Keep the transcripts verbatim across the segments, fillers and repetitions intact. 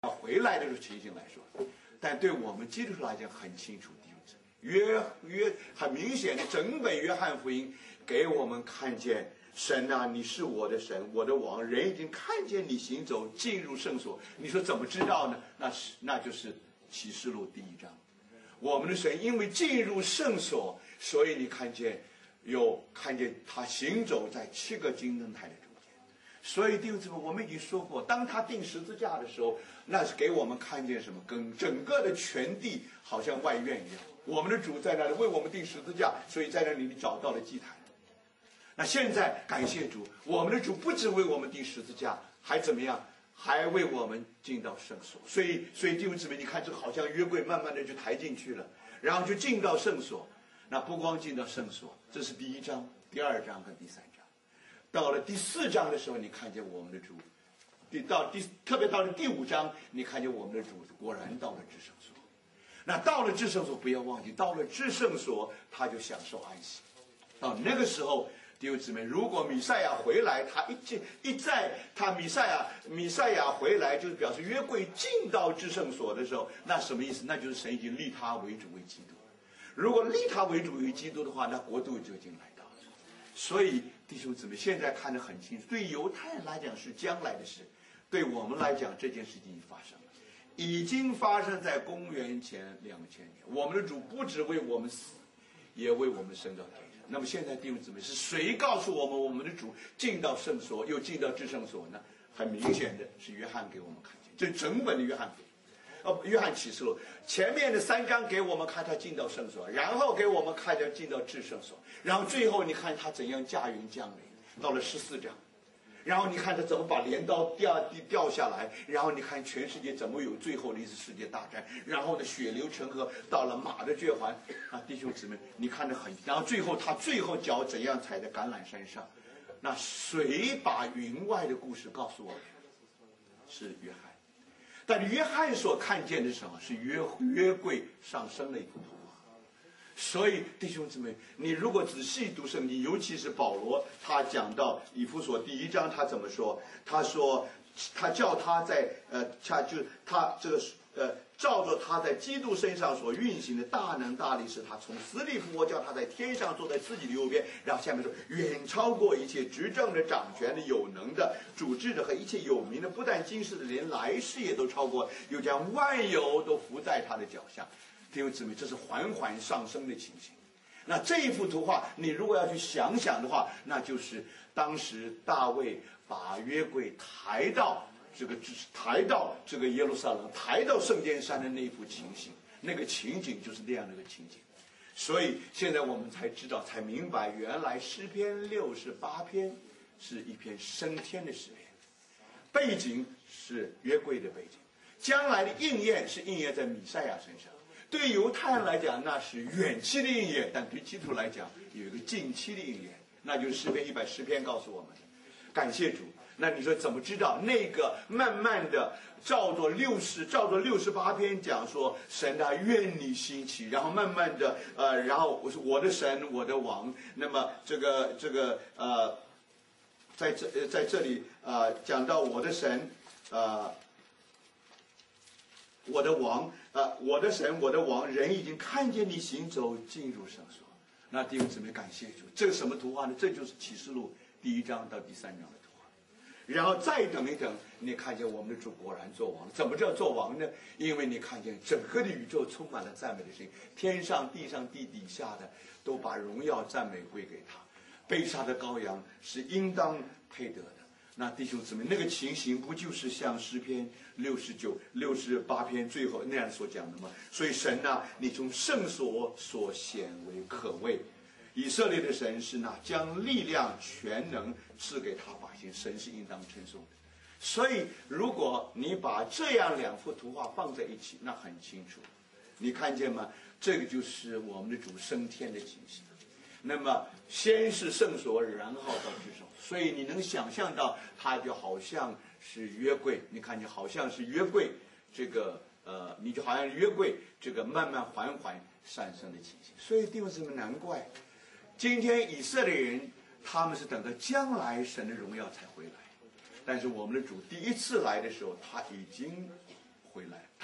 要回来的这个情形来说，但对我们基督徒来讲很清楚，弟兄姊妹，约约很明显的，整本约翰福音给我们看见神啊，你是我的神，我的王，人已经看见你行走进入圣所。你说怎么知道呢？那是那就是启示录第一章，我们的神因为进入圣所，所以你看见有看见他行走在七个金灯台的中间。所以弟兄姊妹，我们已经说过，当他钉十字架的时候，那是给我们看见什么？跟整个的全地好像外院一样，我们的主在那里为我们钉十字架，所以在那里你找到了祭坛。那现在感谢主，我们的主不只为我们钉十字架，还怎么样？还为我们进到圣所。所以所以弟兄姊妹，你看这好像约柜慢慢的就抬进去了，然后就进到圣所。那不光进到圣所，这是第一章、第二章跟第三章。到了第四章的时候，你看见我们的主，第到第特别到了第五章，你看见我们的主果然到了至圣所。那到了至圣所，不要忘记，到了至圣所，他就享受安息。到那个时候，弟兄姊妹，如果弥赛亚回来，他一进一在他弥赛亚弥赛亚回来，就是表示约柜进到至圣所的时候，那什么意思？那就是神已经立他为主为基督。如果立他为主为基督的话，那国度就已经来到了。所以弟兄姊妹，现在看得很清楚，对犹太人来讲是将来的事，对我们来讲这件事情已经发生了，已经发生在公元前两千年。我们的主不只为我们死，也为我们升到天上。那么现在弟兄姊妹，是谁告诉我们我们的主进到圣所又进到至圣所呢？很明显的是约翰给我们看见，这整本的约翰福音哦，约翰启示录前面的三章给我们看他进到圣所，然后给我们看他进到至圣所，然后最后你看他怎样驾云降临，到了十四章，然后你看他怎么把镰刀掉掉下来，然后你看全世界怎么有最后的一次世界大战，然后呢血流成河，到了马的绝环啊，弟兄姊妹，你看得很，然后最后他最后脚怎样踩在橄榄山上，那谁把云外的故事告诉我们？是约翰。但约翰所看见的是什么？是约约柜上升的一幅图画。所以弟兄姊妹，你如果仔细读圣经，尤其是保罗，他讲到以弗所第一章，他怎么说？他说，他叫他在呃，他就他这个呃，照着他在基督身上所运行的大能大力，使他从死里复活，叫他在天上坐在自己的右边。然后下面说，远超过一切执政的、掌权的、有能的、主治的和一切有名的，不但今世的，连来世也都超过，又将万有都伏在他的脚下。弟兄姊妹，这是缓缓上升的情形。那这一幅图画，你如果要去想想的话，那就是当时大卫把约柜抬到这个抬到这个耶路撒冷，抬到圣殿山的那一幅情形，那个情景就是那样的一个情景。所以现在我们才知道，才明白，原来诗篇六十八篇是一篇升天的诗篇，背景是约柜的背景，将来的应验是应验在弥赛亚身上。对犹太人来讲，那是远期的应验，但对基督徒来讲，有一个近期的应验，那就是诗篇一百十篇告诉我们的。感谢主。那你说怎么知道？那个慢慢的照着六十照着六十八篇讲说，神啊，愿你兴起，然后慢慢的呃，然后我说我的神，我的王。那么这个这个呃，在这呃在这里呃讲到我的神呃。我的王，呃，我的神，我的王，人已经看见你行走进入圣所。那弟兄姊妹，感谢主，这个什么图画呢？这就是启示录第一章到第三章的图画。然后再等一等，你看见我们的主果然做王了。怎么叫做王呢？因为你看见整个的宇宙充满了赞美的声音，天上、地上、地底下的都把荣耀、赞美归给他。被杀的羔羊是应当配得的。那弟兄姊妹，那个情形不就是像诗篇六十九、六十八篇最后那样所讲的吗？所以神啊，你从圣所所显为可畏。以色列的神是那将力量、全能赐给他百姓，神是应当称颂的。所以，如果你把这样两幅图画放在一起，那很清楚，你看见吗？这个就是我们的主升天的情形。那么先是圣所，然后到至圣，所以你能想象到它就好像是约柜，你看见好像是约柜，这个呃，你就好像约柜这个慢慢缓缓上升的情形。所以弟兄姊妹，难怪今天以色列人他们是等到将来神的荣耀才回来，但是我们的主第一次来的时候，他已经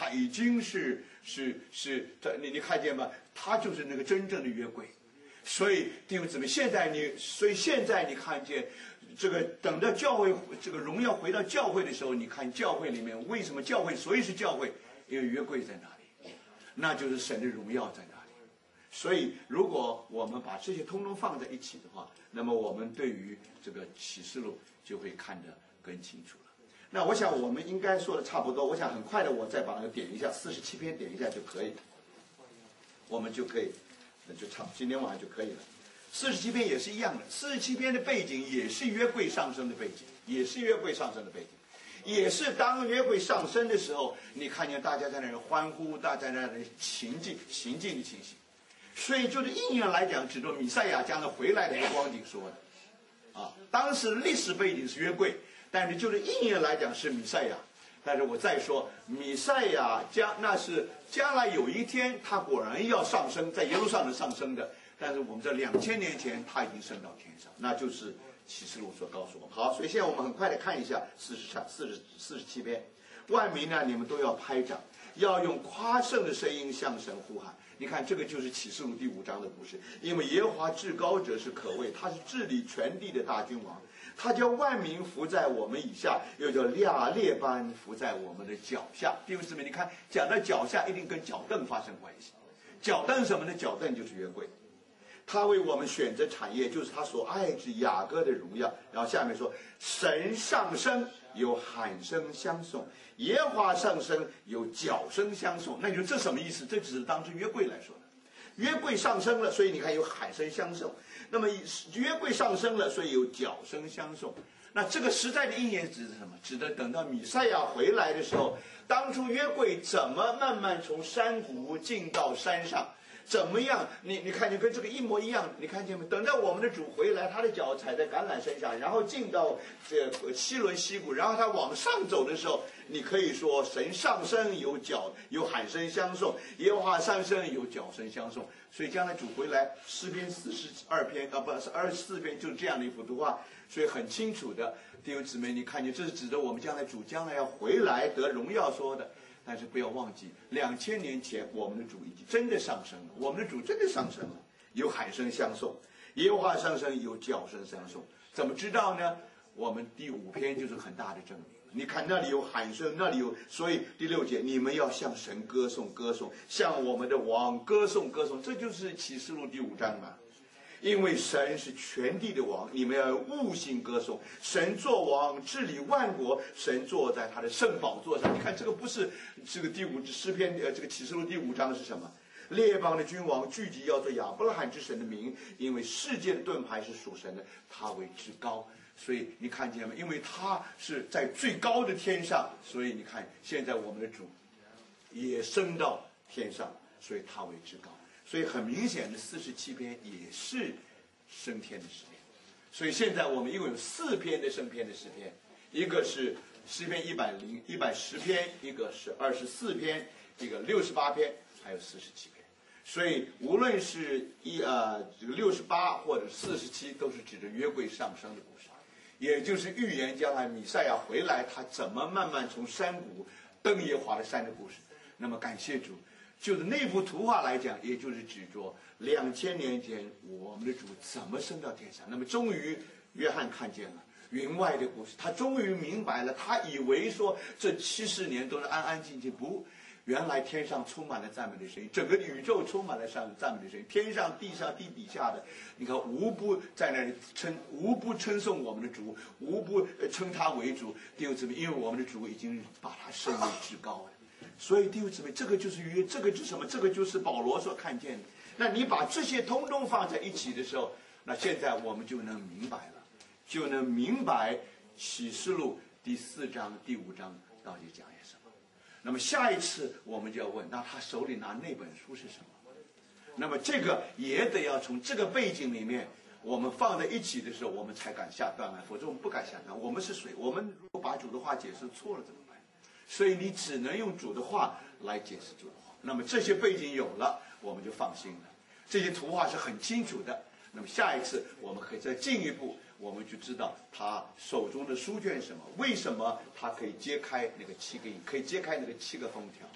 他已经是是是，你你看见吗？他就是那个真正的约柜。所以弟兄姊妹，现在你，所以现在你看见这个，等到教会这个荣耀回到教会的时候，你看教会里面为什么教会，所以是教会，因为约柜在哪里，那就是神的荣耀在哪里。所以如果我们把这些通通放在一起的话，那么我们对于这个启示录就会看得更清楚了。那我想我们应该说的差不多，我想很快的我再把它点一下，四十七篇点一下就可以，我们就可以。那就差今天晚上就可以了。四十七篇也是一样的，四十七篇的背景也是约柜上升的背景，也是约柜上升的背景，也是当约柜上升的时候，你看见大家在那里欢呼，大家在那里行进行进的情形。所以就是应验来讲，指着弥赛亚将来回来的一个光景说的。啊，当时历史背景是约柜，但是就是应验来讲是弥赛亚。但是我再说，弥赛亚将那是将来有一天他果然要上升，在耶路撒冷上升的。但是我们这两千年前他已经升到天上，那就是启示录所告诉我们。好，所以现在我们很快的看一下四十场四十四十七篇，万民呢，你们都要拍掌，要用夸胜的声音向神呼喊。你看，这个就是启示录第五章的故事。因为耶和华至高者是可畏，他是治理全地的大君王。他叫万民伏在我们以下，又叫亚列班伏在我们的脚下。弟兄姊妹，你看讲到脚下，一定跟脚凳发生关系。脚凳什么呢？脚凳就是约柜。他为我们选择产业，就是他所爱之雅各的荣耀。然后下面说，神上升，有喊声相送；耶和华上升，有角声相送。那你说这什么意思？这只是当成约柜来说的。约柜上升了，所以你看有喊声相送。那么约柜上升了，所以有角声相送。那这个时代的应验指的是什么？指的等到弥赛亚回来的时候，当初约柜怎么慢慢从山谷进到山上，怎么样？你你看见跟这个一模一样？你看见没？等到我们的主回来，他的脚踩在橄榄身上，然后进到这个西伦溪谷，然后他往上走的时候，你可以说神上升有脚有喊声相送，耶和华上升有角声相送。所以将来主回来，诗篇四十二篇啊，不是二十四篇，就是这样的一幅图画。所以很清楚的，弟兄姊妹，你看见这是指的我们将来主将来要回来得荣耀说的。但是不要忘记，两千年前我们的主已经真的上升了，我们的主真的上升了，有喊声相送，耶和华上升，有角声相送。怎么知道呢？我们第五篇就是很大的证明。你看那里有喊声，那里有，所以第六节你们要向神歌颂歌颂，向我们的王歌颂歌颂，这就是启示录第五章嘛。因为神是全地的王，你们要悟性歌颂神作王，治理万国，神坐在他的圣宝座上。你看这个不是这个第五诗篇呃这个启示录第五章是什么？列邦的君王聚集要做亚伯拉罕之神的名，因为世界的盾牌是属神的，他为至高。所以你看见吗？因为他是在最高的天上，所以你看现在我们的主也升到天上，所以他为至高。所以很明显的四十七篇也是升天的诗篇。所以现在我们一共有四篇的升天的诗篇，一个是诗篇一百零一百十篇，一个是二十四篇，一个六十八篇，还有四十七篇。所以无论是一呃这个六十八或者四十七，都是指着约柜上升的故事，也就是预言将来弥赛亚回来，他怎么慢慢从山谷登耶和华的山的故事。那么感谢主，就是那幅图画来讲，也就是指着两千年前我们的主怎么升到天上。那么终于约翰看见了云外的故事，他终于明白了，他以为说这七十年都是安安静静，不，原来天上充满了赞美的声音，整个宇宙充满了上赞美的声音，天上地上地底下的，你看无不在那里称，无不称颂我们的主，无不称他为主。弟兄姊妹，因为我们的主已经把他升为至高了。所以弟兄姊妹，这个就是约，这个就是什么？这个就是保罗所看见的。那你把这些通通放在一起的时候，那现在我们就能明白了，就能明白启示录第四章、第五章到底讲些什么。那么下一次我们就要问，那他手里拿那本书是什么？那么这个也得要从这个背景里面，我们放在一起的时候，我们才敢下断案，否则我们不敢下断案。我们是谁？我们如果把主的话解释错了怎么办？所以你只能用主的话来解释主的话。那么这些背景有了，我们就放心了。这些图画是很清楚的。那么下一次我们可以再进一步，我们就知道他手中的书卷是什么，为什么他可以揭开那个七个印，可以揭开那个七个封条。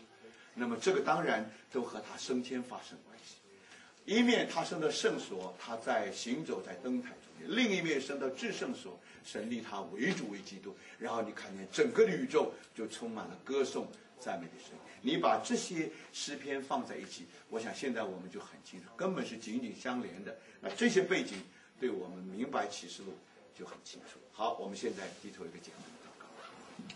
那么这个当然都和他升天发生关系。一面他升到圣所，他在行走在灯台中间；另一面升到至圣所，神立他为主为基督。然后你看见整个的宇宙就充满了歌颂赞美的声音。你把这些诗篇放在一起，我想现在我们就很清楚，根本是紧紧相连的。那这些背景对我们明白启示录就很清楚。好，我们现在低头一个简单的祷告。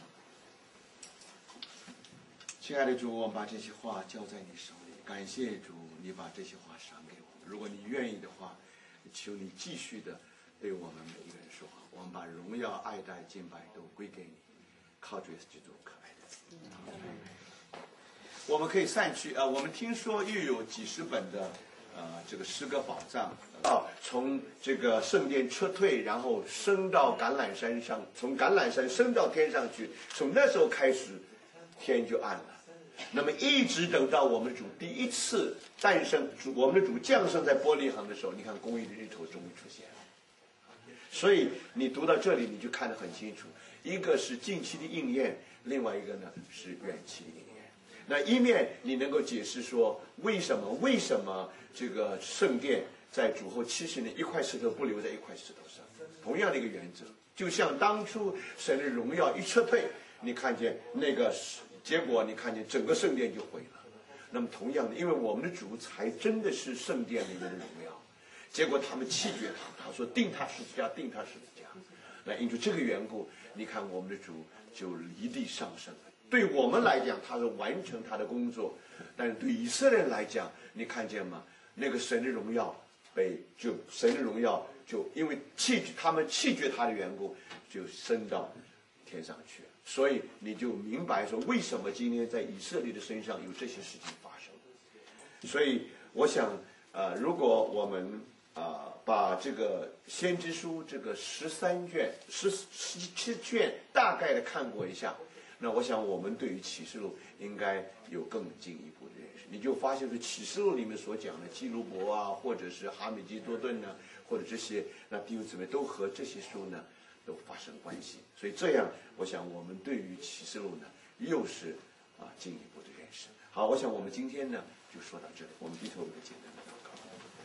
亲爱的主，我们把这些话交在你手里，感谢主，你把这些话赏给我们。如果你愿意的话，求你继续的对我们每一个人说话。我们把荣耀、爱戴、敬拜都归给你，靠主耶稣基督可爱的。我们可以散去啊、呃！我们听说又有几十本的呃这个诗歌宝藏啊，从这个圣殿撤退，然后升到橄榄山上，从橄榄山升到天上去。从那时候开始，天就暗了。那么一直等到我们主第一次诞生，主我们的主降生在伯利恒的时候，你看公义的日头终于出现了。所以你读到这里，你就看得很清楚，一个是近期的应验，另外一个呢是远期的应验。那一面你能够解释说，为什么为什么这个圣殿在主后七十年一块石头不留在一块石头上？同样的一个原则，就像当初神的荣耀一撤退，你看见那个结果，你看见整个圣殿就毁了。那么同样的，因为我们的主才真的是圣殿里面的荣耀，结果他们弃绝他，他说定他十字架，定他十字架。那因着这个缘故，你看我们的主就离地上升了。对我们来讲，他是完成他的工作，但是对以色列人来讲，你看见吗？那个神的荣耀被就神的荣耀就因为弃绝他们弃绝他的缘故，就升到天上去了。所以你就明白说，为什么今天在以色列的身上有这些事情发生。所以我想，呃，如果我们啊、呃、把这个先知书这个十三卷、十十七卷大概的看过一下。那我想我们对于启示录应该有更进一步的认识，你就发现是启示录里面所讲的基路伯啊，或者是哈米基多顿呢，或者这些那弟兄姊妹都和这些书呢都发生关系。所以这样我想我们对于启示录呢又是啊进一步的认识。好，我想我们今天呢就说到这里，我们低头一个简单的祷告。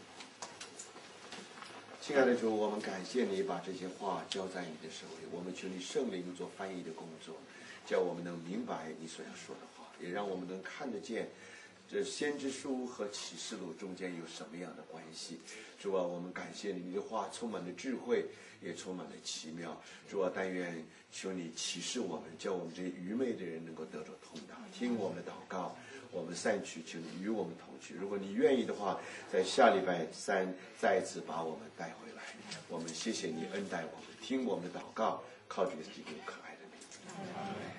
亲爱的主，我们感谢你把这些话交在你的手里，我们求你圣灵做翻译的工作，叫我们能明白你所要说的话，也让我们能看得见这先知书和启示录中间有什么样的关系。主啊，我们感谢你，你的话充满了智慧，也充满了奇妙。主啊，但愿求你启示我们，叫我们这些愚昧的人能够得着通达。听我们的祷告，我们散去，求你与我们同去。如果你愿意的话，在下礼拜三再一次把我们带回来。我们谢谢你恩待我们，听我们的祷告，靠主耶稣基督可爱的名。